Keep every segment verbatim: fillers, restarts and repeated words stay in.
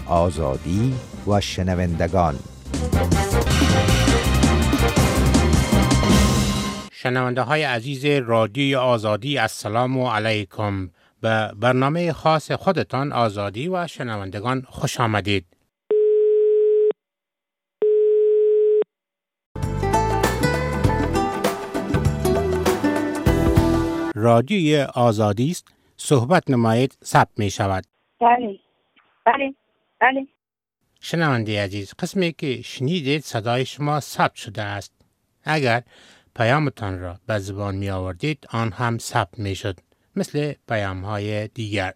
آزادی و شنوندگان. شنونده های عزیز رادیوی آزادی، السلام علیکم. به برنامه خاص خودتان آزادی و شنوندگان خوش آمدید. رادیوی آزادی است، صحبت نمایید، ثبت می شود. بله بله بله. شنونده عزیز، قسمی که شنیدید صدای شما ثبت شده است. اگر پیامتان را به زبان می آوردید آن هم ثبت می شد، مثل پیام های دیگر.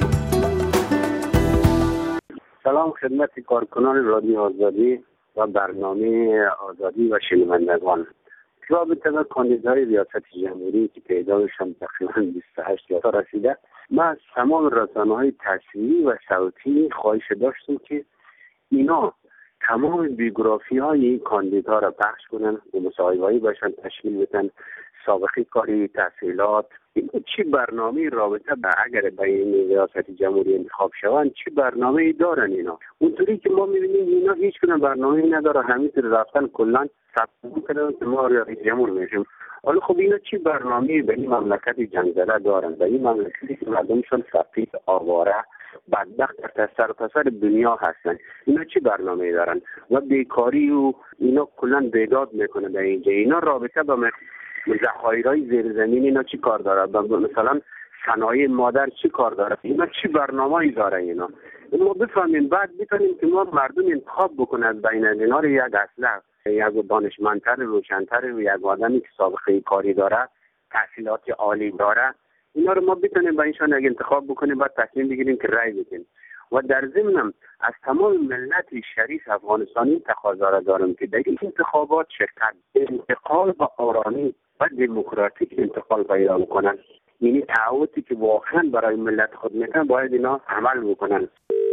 سلام خدمت کارکنان رادیو آزادی و برنامه آزادی و شنوندگان. رابطه با کاندیدای ریاست جمهوری که تعدادشان تقریبا بیست و هشت تا رسیده، ما از تمام رسانه‌های تصویری و صوتی خواهش داشتیم که اینا تمام بیوگرافی های این کاندیدا را پخش کنن و مصاحبه‌ای باشن، تشکیل بدن، سابقه کاری، تحصیلات، چی برنامه رابطه با اگر به این ریاست جمهوری انتخاب شوند چی برنامه‌ای دارن اینا. اونطوری که ما می‌بینیم اینا هیچ گونه برنامه‌ای نداره، همینطور رفتن کلاً ثبت کردن که ما ریاست جمهور میشیم. حالا خب اینا چی برنامه‌ای به این مملکت جنگ زده دارن؟ به این مملکتی که مردمشون فقیر، آواره، بدبخت در سرتاسر دنیا هستن، اینا چی برنامه‌ای دارن؟ و بیکاری و اینا کلاً بیداد میکنه به اینجا. اینا رابطه با ذخایرهای زیرزمینی اینا چی کار داره؟ مثلا صنایع مادر چی کار داره؟ اینا چی برنامه‌ای داره اینا؟ ما بفهمیم بعد بتونیم که ما مردم انتخاب بکنه از بین اینا رو، یک اصلا یک دانشمندتر، روشنتر و یک آدمی که سابقه کاری داره، تحصیلات عالی داره، اینا رو ما بتونیم با اینشان یک انتخاب بکنیم، بعد تصمیم بگیریم که رای بدیم. و در ضمن از تمام ملت شریف افغانستانی تقاضا را دارم که در این انتخابات شرکت، انتقال با آرامی و دموکراتیک انتقال پیدا بکنن. یعنی تعهدی که واقعا برای ملت خود میکنن باید اینا عمل بکنن.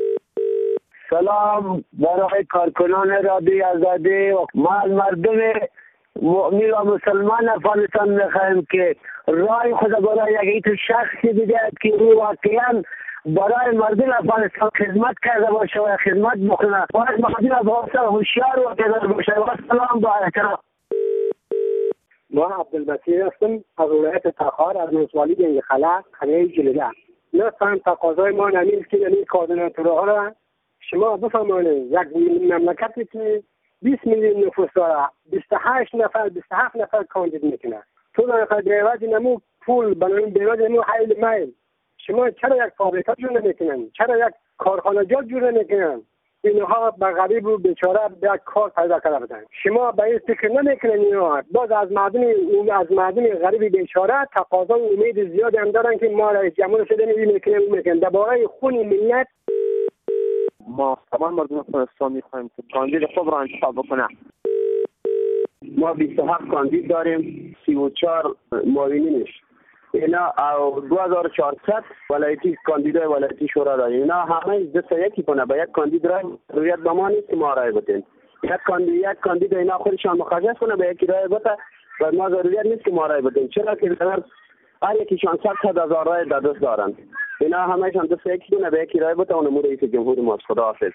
سلام برای کارکنان رادیوی آزادی. ما از مردم مؤمن و مسلمان افغانستان میخواهیم که رای خود برای یک شخصی بدهد که او واقعا برای مردم افغانستان خدمت کرده باشه و خدمت بکنه. باید مردم افغانستان هوشیار و پدر باشه. و سلام با احترام. ما عبدالبصیر هستم از ولایت تخار، از ولسوالی گنج خلا، خانه جلیله. لطفا تقاضای ما نمیست که یعنی کوردیناتورها را شما بفرمایید یک مملکتی که بیست میلیون نفوس داره، بیست و هشت نفر بیست و هفت نفر کاندید میکنه، تو نفر بیواز نمو پول بنابراین بیواز نمو حیل میل، شما چرا یک فابریکه جور نمیکنن؟ چرا یک کارخانجات جور نمیکنن؟ اینها به غریب و بیچاره یک کار پیدا کرده بودن. شما به این فکر نمیکنن؟ اینا باز از مردم از مردم غریب بیچاره تقاضا و امید زیادی هم دارن که ما رئیس جمهور شده میکنیم میکنن درباره خون ملت. ما تمام مردم افغانستان میخوایم که کاندید خود را انتخاب بکنه. ما بیست و هفت کاندید داریم، سی و چهار معاونینش. اینا دو هزار و چهارصد ولایتی کاندیدای ولایتی شورا داریم. اینا همه دست یکی کنه به یک کاندید رای رویت به ما نیست که ما رای بدیم. یک کاندید یک کاندید اینا خودشان مخصص کنه به یکی رای بده و ما ضروریت نیست که ما رای بدیم. چرا که هر یکیشان صد هزار رای در دست دارن. اینا همه‌شان دست یکی کنه به یکی رای بده اون رئیس جمهور ما. خداحافظ.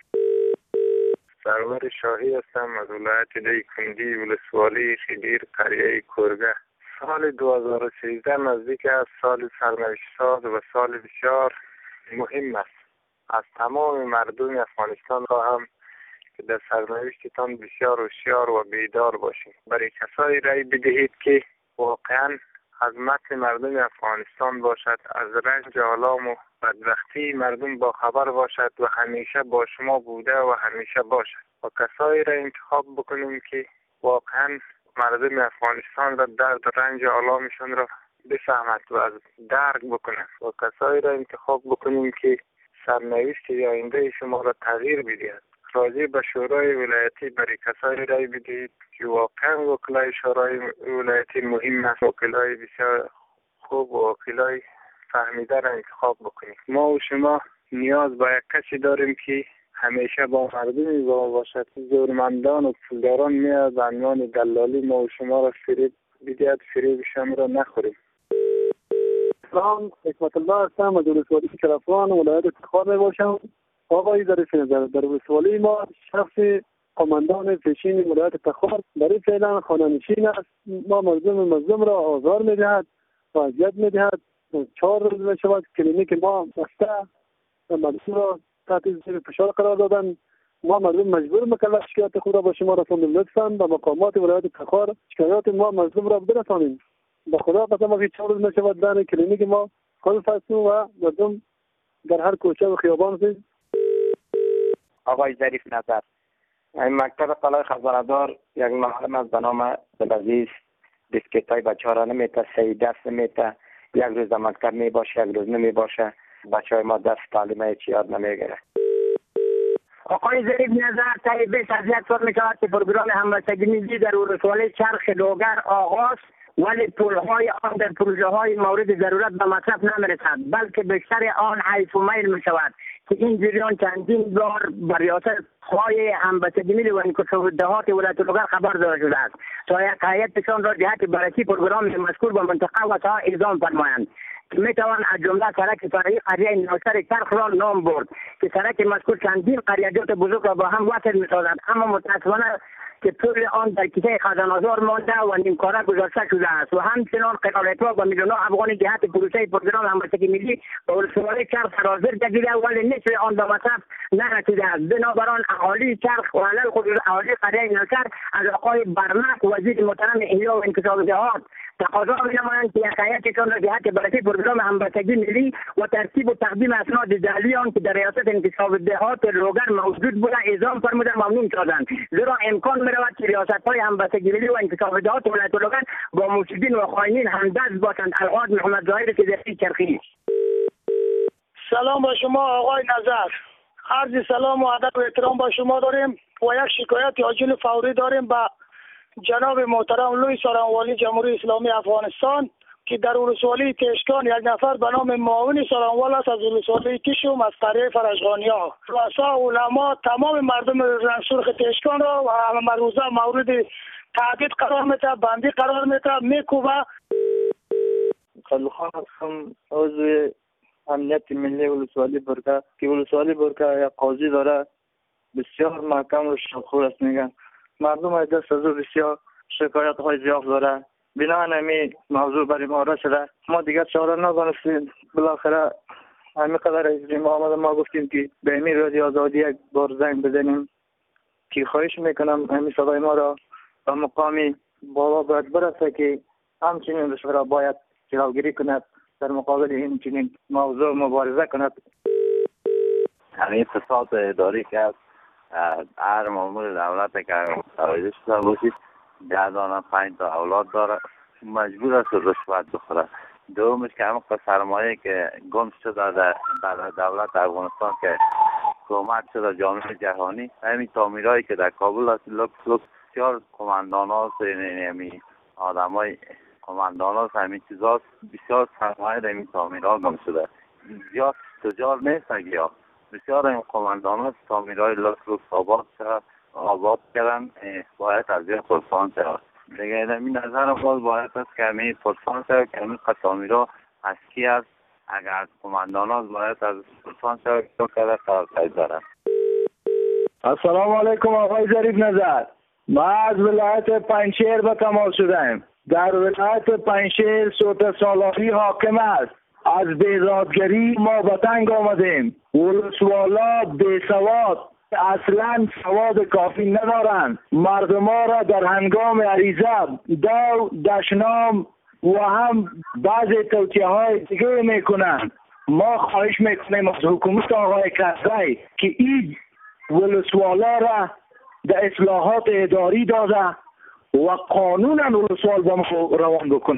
سرور شاهی هستم از ولایت دیکندی، ولسوالی خدیر، قریه کرگه. سال دو هزار و سیزده نزدیک است، سال سرنوشت ساز و سال بسیار مهم است. از تمام مردم افغانستان را هم که در سرنوشتتان بسیار هوشیار و بیدار باشید. برای کسایی رای بدهید که واقعا خدمت مردم افغانستان باشد، از رنج آلام و بدبختی مردم با خبر باشد و همیشه با شما بوده و همیشه باشد. و کسایی را انتخاب بکنیم که واقعا مردم افغانستان را درد و رنج آلامشان را بفهمد و از درک بکنه. و کسایی را انتخاب بکنیم که سرنوشت آینده شما را تغییر بدهد. راجع به شورای ولایتی برای کسایی رای بدهید که واقعا وکلای شورای ولایتی مهم است. وکلای بسیار خوب و وکلای فهمیده را انتخاب بکنید. ما و شما نیاز به یک کسی داریم که همیشه با مردم با باشد. زورمندان و پولداران میاد به عنوان دلالی ما و شما را فریب بدهد، فریبشان را نخوریم. سلام، حکمت الله هستم از ولسوالی کرفان ولایت تخار می باشم. آقای ظریف نظر، در ولسوالی ما شخص قماندان پیشین ولایت تخار برای فعلا خانه‌نشین است. ما مردم مظلوم را آزار می‌دهد و اذیت می‌دهد. چهار روز می‌شود کلینیک ما بسته و مردم را تحت زیر فشار قرار دادن. ما مردم مجبور مکلف شکایت خود را با شما رساندیم. لطفاً به مقامات ولایت تخار شکایات ما مظلوم را برسانید. به خدا قسم که چهار روز می‌شود در کلینیک ما خلف است و مردم در هر کوچه و خیابان است. آقای ظریف نظر، این مکتب قلعه خزاندار یک معلم از به نام عبدالعزیز بیسکیت های بچه ها را نمیته، سعی دست نمیته، یک روز در مکتب می باشه یک روز نمی باشه، بچه های ما دست تعلیم هیچ یاد نمیگیره. آقای ظریف نظر، تا بیش از یک سال میشود که پروگرام همبستگی ملی در ولسوالی چرخ لوگر آغاز، ولی پولهای آن در پروژه های مورد ضرورت به مصرف نمیرسد، بلکه بیشتر آن حیف و میل میشود که این جریان چندین بار بر ریاست های همبستگی ملی و انکشاف‌دهات ولایت لوگر خبر داده شده است تا یک هیئتشان را جهت بررسی پروگرام مذکور به منطقه و ساحه اعزام فرمایند که میتوان از جمله سرک فرعی قریه نوشتر چرخ را نام برد که سرک مذکور چندین قریجات بزرگ را با هم وصل میسازد، اما متاسفانه که طول آن در کیسه خزانه‌دار مانده و نیمکاره گذاشته شده است و همچنان قرارتها و میلیون‌ها افغان جهت پروژه پروگرام همبستگی ملی به ولسوالی چرخ سرازیر گردیده ولی نصف آن به مصرف نرسیده است. بنابراین اهالی چرخ و علل خصوص اهالی قریه نوشتر از آقای برمک وزیر محترم احیا و انکشاف‌دهات تقاضا می‌نمایند که یک هیئتشان را جهت بررسی پروگرام همبستگی ملی و ترتیب و تقدیم اسناد دلیلی آن که در ریاست انکشاف‌دهات لوگر موجود بوده اعزام فرموده ممنون سازند، زیرا امکان می‌رود که ریاست‌های همبستگی ملی و انکشاف‌دهات ولایت لوگر با مفسدین و خائنین همدست باشند. الغاز محمد ظاهر صدیقی چرخی. سلام با شما آقای نظر، عرض سلام و ادب و احترام با شما داریم و یک شکایت عاجل فوری داریم به جناب محترم لوی سارنوالی جمهوری اسلامی افغانستان که در ولسوالی تشکان یک نفر به نام معاون سارنوال است از ولسوالی کشم از قریه فرشغانیا. رؤسا علما تمام مردم رنگ سرخ تشکان را و همه روزه مورد تهدید قرار میده، بندی قرار میده، میکوبه. خلوخان هستم، عضو امنیت ملی ولسوالی برکه که ولسوالی برکه یک قاضی داره بسیار محکم و شخور است. میگن مردم از دست از او بسیار شکایت های زیاد داره. بنا نمی موضوع برای ما رسیده، ما دیگر چاره ندانستیم. بالاخره همین قدر از ما آمده ما گفتیم که به امیر رادیو آزادی یک بار زنگ بزنیم که خواهش میکنم همین صدای ما را به مقامی بالا باید برسه که همچنین رشوه را باید جلوگیری کند، در مقابل این چنین موضوع مبارزه کند. همین فساد اداری که از هر مامور دولت که متوجه شده باشید ده دانه پنج تا اولاد داره، مجبور است رشوت بخوره. دومش که همون سرمایه که گم شده در دولت افغانستان که کمک شده جامعه جهانی، همین تعمیرهایی که در کابل است لکس لکس بسیار کماندان هاست، همین آدم های کماندان هاست، همین چیز هاست، بسیار سرمایه در این تعمیرها گم شده. زیاد تجار نیست اگه بسیار این کماندان هاست تعمیرهای لکس لکس آباد شده آباد کردن، باید از این پرسان شد. دیگه این نظر باز باید است که همین پرسان شد که همین قطامی را از کی است، اگر از کماندان هاست باید از پرسان شد که کده قرار قید دارن. السلام علیکم آقای ظریف نظر، ما از ولایت پنجشیر به کمال شدیم. در ولایت پنجشیر صوت سالاری حاکم است. از بیزادگری ما به تنگ آمدیم. ولسوالا بیسواد اصلا سواد کافی ندارند. مردم را در هنگام عریضه دو دشنام و هم بعضی توصیه های دیگه میکنند. ما خواهش میکنیم از حکومت آقای کرزی که این ولسوالا را در اصلاحات اداری داده و قانونا ولسوال با ما روان بکنه.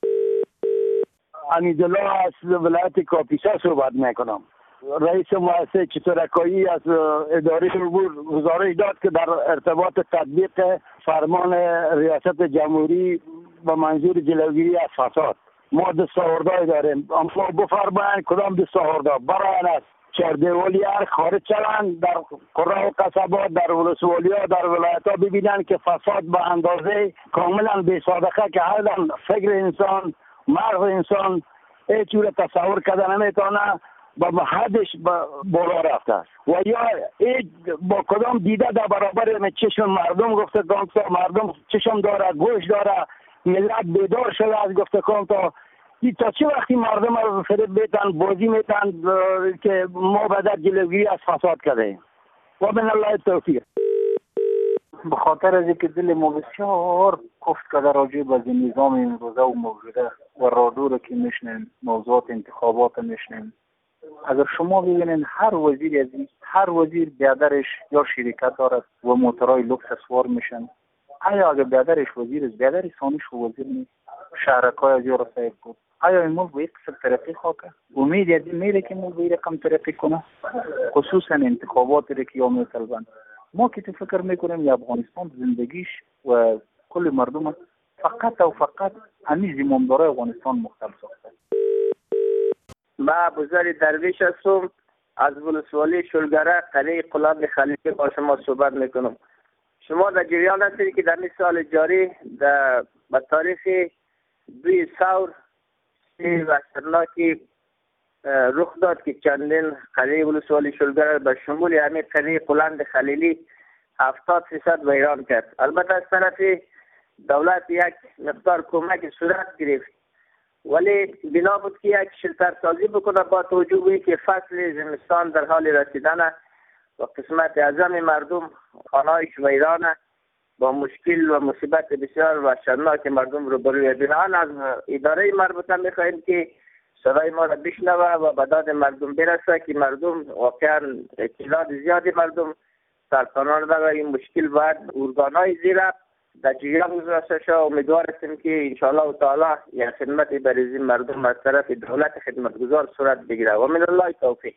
حمیدالله از ولایت کاپیسا صحبت میکنم. رئیس مؤسسه چطورکایی از اداره عبور گزارش داد که در ارتباط تطبیق فرمان ریاست جمهوری به منظور جلوگیری از فساد ما دستاوردهای داریم، اما بفرمایید کدام دستاوردها برای است چردهوالی هر خارج شوند در قرى و قصبات در ولسوالی‌ها در ولایت‌ها ببینن که فساد به اندازه کاملا بی‌صادقه که هر فکر انسان مغز انسان هیچ جور تصور کردن نمیتونه با حدش بالا رفته است و یا با کدام دیده در برابر چشم مردم گفته کام تا مردم چشم داره گوش داره ملت بیدار شده از گفته کام تا تا چه وقتی مردم رو فریب بیتن بازی میتن که ما بدر جلوگیری از فساد کرده و من الله توفیق. به خاطر از اینکه دل ما بسیار کفت کرده راجع به نظام امروزه و موجوده و رادیو رو که میشنیم موضوعات انتخابات میشنیم، اگر شما ببینید هر وزیر از این هر وزیر بیادرش یا شرکت دارد و موتورهای لوکس سوار میشن، آیا اگر بیادرش وزیر است بیادر ثانیش وزیر نیست شهرکای از یارو صاحب بود، آیا این ملک به یک قسم ترقی خواهد؟ امید از این میره که ملک به یک رقم ترقی کنه، خصوصا انتخابات رو که یا میطلبند. ما که فکر میکنیم یا افغانستان زندگیش و کل مردم فقط و فقط همین زمامدارای افغانستان مختلف ساخته. با بزرگ درویش هستم از ولسوالی شلگره قلعه قلاب خلیفه با شما صحبت میکنم. شما در جریان هستید که در این سال جاری در به تاریخ دوی سور وحشتناکی رخ داد که چندین قلعه ولسوالی شلگره به شمول همین قلعه قلند خلیلی هفتاد فیصد ویران کرد. البته از طرف دولت یک مقدار کمک صورت گرفت ولی بنا بود که یک شلتر سازی بکنه با توجه به که فصل زمستان در حال رسیدن و قسمت اعظم مردم خانه‌هایش ویرانه با مشکل و مصیبت بسیار وحشتناک مردم رو بروی بنان از اداره مربوطه میخواهیم که صدای ما را بشنوه و به داد مردم برسه که مردم واقعا تعداد زیادی مردم سرطانان و این مشکل باید ارگانهای زیرا در جریان گذاشته شد. امیدوار هستیم که انشاءالله تعالی یک خدمت برای مردم از طرف دولت خدمتگزار صورت بگیره و من الله توفیق.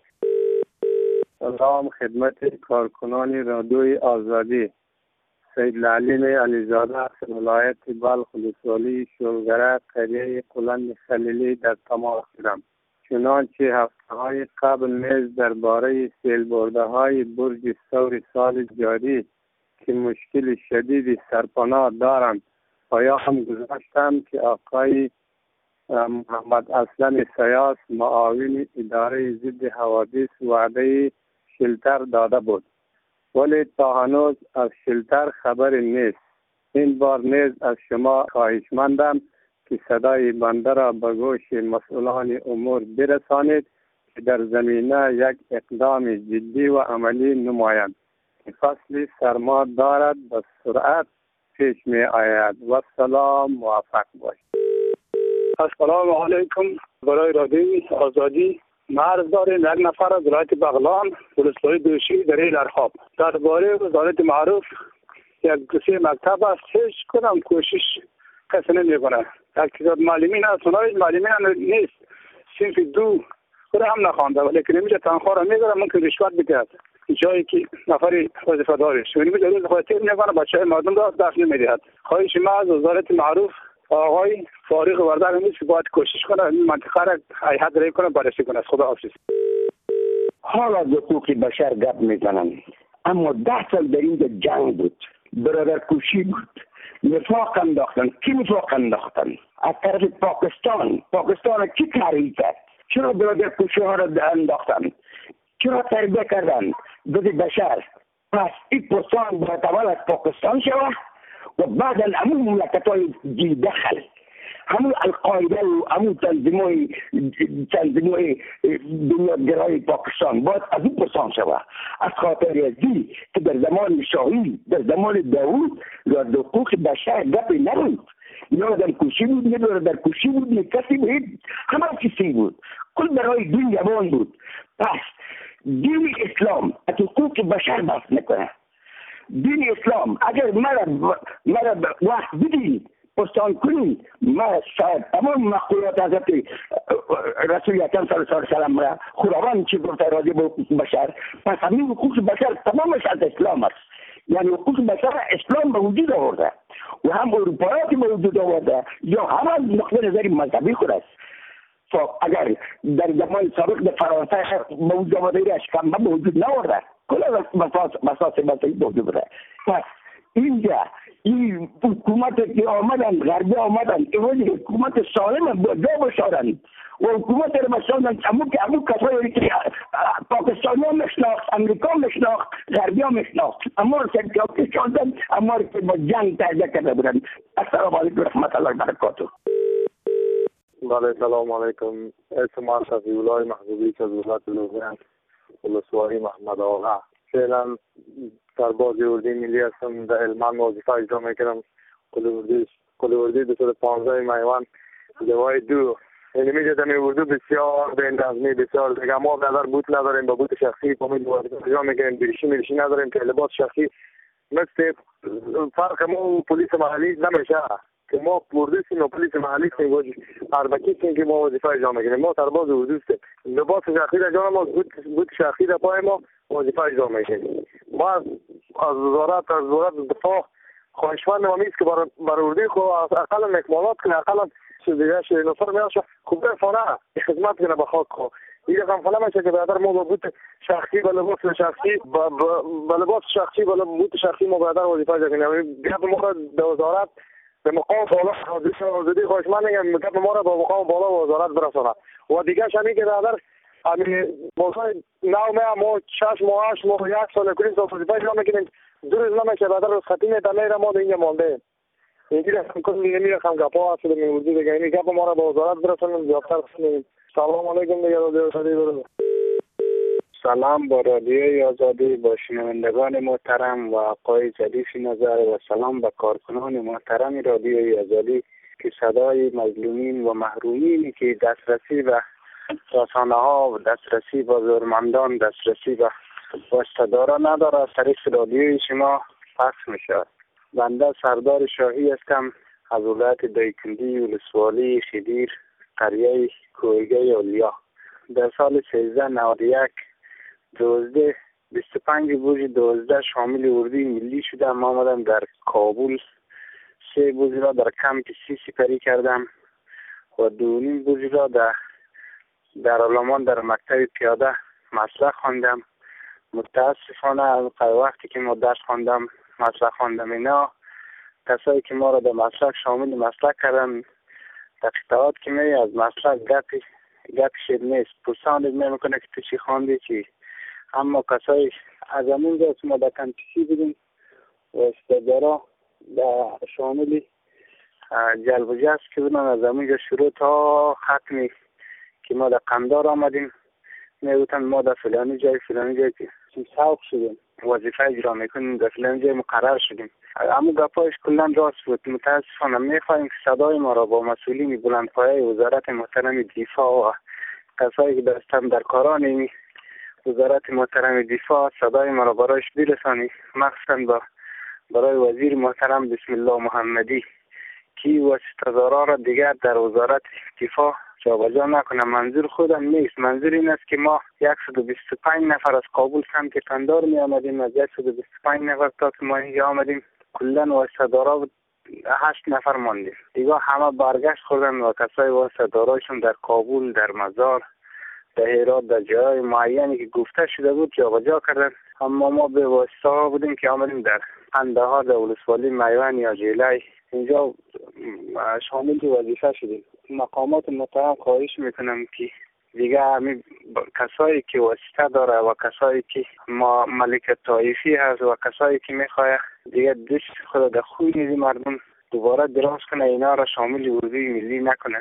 سلام خدمت کارکنان رادیوی آزادی. سید لعلیم علیزاده از ولایت بلخ ولسوالی شلگره قریه قلند خلیلی در تماس شدم. چنانچه هفته‌های قبل نیز درباره سیل برده های برج ثور سال جاری که مشکل شدید سرپناه دارند پیام گذاشتم که آقای محمد اسلم سیاس معاون اداره ضد حوادث وعده شلتر داده بود ولی تا هنوز از شلتر خبری نیست. این بار نیز از شما خواهشمندم که صدای بنده را به گوش مسئولان امور برسانید که در زمینه یک اقدام جدی و عملی نمایند که فصل سرما دارد به سرعت پیش می آید. و سلام موفق باشید. السلام علیکم. برای رادیوی آزادی مرز داریم یک نفر از ولایت بغلان ولسوالی دوشی در الارخاب درباره وزارت معروف یک دوسیه مکتب است. هیچ کدام کوشش کسی نمیکنه. یک تعداد معلمین هست اونای معلمین نیست صنف دو خود هم نخوانده ولی که نمیشه تنخواه را میگره ممکن رشوت بگیرد جایی که نفری وظیفه دارش ونی میشه روز خود تیر میکنه بچه مردم را دفع نمیدهد. خواهش ما از وزارت معروف آقای فارغ وردر نیست که باید کوشش کنه این منطقه را هیئت رای کنه بررسی کنه. خدا حافظ. حالا از حقوق بشر گپ میزنم اما ده سال در اینجا جنگ بود، برادر کشی بود، نفاق انداختن. کی نفاق انداختن؟ از طرف پاکستان. پاکستان کی کاری کرد؟ چرا برادر کشی ها را انداختن؟ چرا تربیه کردن ضد بشر؟ پس این پرسان باید اول از پاکستان شود و بعدا همون مملکت های دی دخل همون القاعده و همون تنظیمای تنظیمای بنیادگرای پاکستان باید از این پرسان شود. از خاطر ازی که در زمان شاهی در زمان داوود یا در حقوق بشر گپی نبود. یا در کشی بود یا در کشی بود یا کسی بود همه کسی بود کل برای دین جوان بود. پس دین اسلام از حقوق بشر بحث نکنه. دین اسلام اگر مرا مرا وقت بدید پستان کنی ما شاید تمام مقولات حضرت رسول اکرم صلی الله علیه و سلم را خداوند چی گفته راجع به حقوق بشر پس همین حقوق بشر تمامش از اسلام است. یعنی حقوق بشر اسلام به وجود آورده و هم اروپایاتی به وجود آورده یا هم از نقطه نظری مذهبی خود است. خب اگر در زمان سابق در فرانسه به وجود آورده اشکمبه به وجود نآورده کل مساس مسایی به وجود آورده. پس اینجا این حکومت که آمدن غربی آمدن ایوانی حکومت سالم با جا بشارن و حکومت رو مثلا امو که امو کسایی که پاکستانی ها میشناخت، امریکا میشناخت، غربی ها میشناخت، اما رو سرکیاتی شدن، اما رو که با جنگ تحجه کرده بودن. السلام علیکم رحمت الله برکاته. بله سلام علیکم. اسم من شفیع‌الله محبوبی از ولایت لوزان ولسوالی محمد آقا. فعلا سرباز اردوی ملی هستم، در هلمند وظیفه اجرا میکنم. کل اردوی دو سال پانزده میوان لوای دو. یعنی میگه دمی اردو بسیار به نظمی بسیار دیگه ما نظر بوت نداریم، با بوت شخصی پامید وظیفه اجرا میکنیم، بریشی میریشی نداریم که لباس شخصی مثل فرق ما و پلیس محلی نمیشه که ما اردوستیم و پلیس محلی سیم اربکی سیم که ما وظیفه اجرا میکنیم. ما سرباز اردوستیم، لباس شخصی در جان ما، بوت شخصی در پای ما وظیفه اجرا میکنیم. ما از وزارت از وزارت دفاع خواهشمند ما است که برای بر اردوی خو اقلا اکمالات کنه، اقلا چیزیه شه نفر میاشه خوب فنا خدمت کنه به خاک خو. این رقم فنا میشه که برادر ما با بوت شخصی با لباس شخصی با با لباس شخصی با بوت شخصی ما برادر وظیفه اجرا کنیم. گپ ما را در وزارت به مقام بالا حاضر آزادی خواهشمند میگم گپ ما را با مقام بالا وزارت برسونه. و دیگه شمی که برادر همین موضوع نو ما شش ماه هشت ماه یک سال کنیم تا وظیفه اجرا میکنیم. دو روز نمیشه برادر روز خطی میتونه ما در اینجا مانده. اینجوری هم کنم دیگه میرخم گپا اصلا میوردی دیگه این گپ ما را با وزارت برسونیم زیادتر کنیم. سلام علیکم دیگه رادیو آزادی برو. سلام با رادیوی آزادی، با شنوندگان محترم و آقای ظریف نظر و سلام به کارکنان محترم رادیوی آزادی که صدای مظلومین و محرومینی که دسترسی به رسانه ها و دسترسی به زورمندان دسترسی به واسطه‌دارا نداره از طریق رادیوی شما پخش میشه. بنده سردار شاهی هستم از ولایت دایکنی ولسوالی خدیر قریه کوهگه اولیا. در سال سیزده نود و یک دوازده بیست و پنج بوج دوازده شامل اردوی ملی شدم. ما آمدم در کابل سه بوج را در کمپ سی سپری کردم و دو نیم بوج را در در آلمان در مکتب پیاده مسلک خواندم. متاسفانه وقتی که ما درس خواندم مسلک خواندم اینا کسایی که ما را در مسلک شامل مسلک کردن در قطعات که می از مسلک گپی گپی شد نیست پرساند میکنه که تو چی خواندی چی. اما کسایی از همون جا ما در کمپیسی بودیم و استدارا در شامل جلب و جذب که بودن از همون جا شروع تا ختمی که ما در قندار آمدیم میگوتن ما در فلانی جای فلانی جای که سوق شدیم وظیفه اجرا میکنیم در فلانی جای مقرر شدیم. اما گپایش کلا راست بود. متاسفانه میخواهیم که صدای ما را با مسئولین بلندپایه وزارت محترم دفاع و کسایی که دستم در کاران وزارت محترم دفاع صدای ما را برایش برسانی، مخصوصا با برای وزیر محترم بسم الله محمدی که واسطه‌دارا را دیگر در وزارت دفاع جابجا نکنه. منظور خودم نیست، منظور این است که ما صد و بیست و پنج نفر از کابل سمت قندار می آمدیم، از صد و بیست و پنج نفر تا که ما اینجا آمدیم کلا واسطه‌دارا هشت نفر ماندیم دیگه همه برگشت خوردن و کسای واسطه‌دارایشون در کابل، در مزار، در هرات، در جای معینی که گفته شده بود جابجا کردن. اما ما به واسطه ها بودیم که آمدیم در قندهار در ولسوالی میوان یا جیلای اینجا شامل وظیفه شدیم. مقامات محترم خواهش میکنم که دیگه همین کسایی که واسطه داره و کسایی که ما ملک طایفی هست و کسایی که میخواه دیگه دست خود در خوی نیزی مردم دوباره دراز کنه اینا را شامل اردوی ملی نکنه.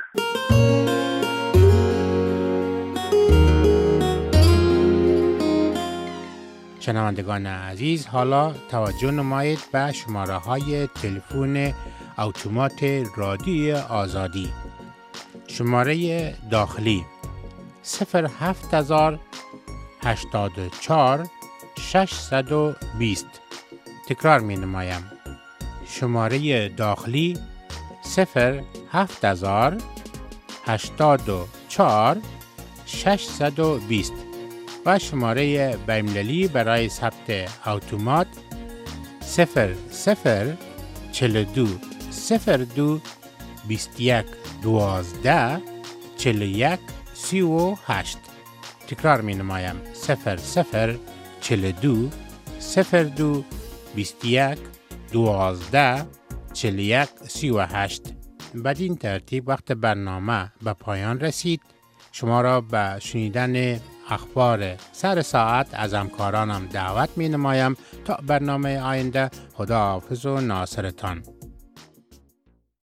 شنوندگان عزیز، حالا توجه نمایید به شماره های تلفن اتومات رادیو آزادی. شماره داخلی صفر هفت هزار هشتاد و چهار ششصد و بیست. تکرار می نمایم. شماره داخلی صفر هفت هزار هشتاد و چهار ششصد و بیست و شماره بین‌المللی برای ثبت اتومات صفر صفر چهل و دو صفر دو بیست و یک دوازده چهل و یک سی و هشت. تکرار می نمایم. صفر صفر چهل و دو صفر دو بیست و یک دوازده چهل و یک سی و هشت. بدین ترتیب وقت برنامه به پایان رسید. شما را به شنیدن اخبار سر ساعت از همکارانم دعوت می نمایم. تا برنامه آینده، خدا حافظ و ناصرتان.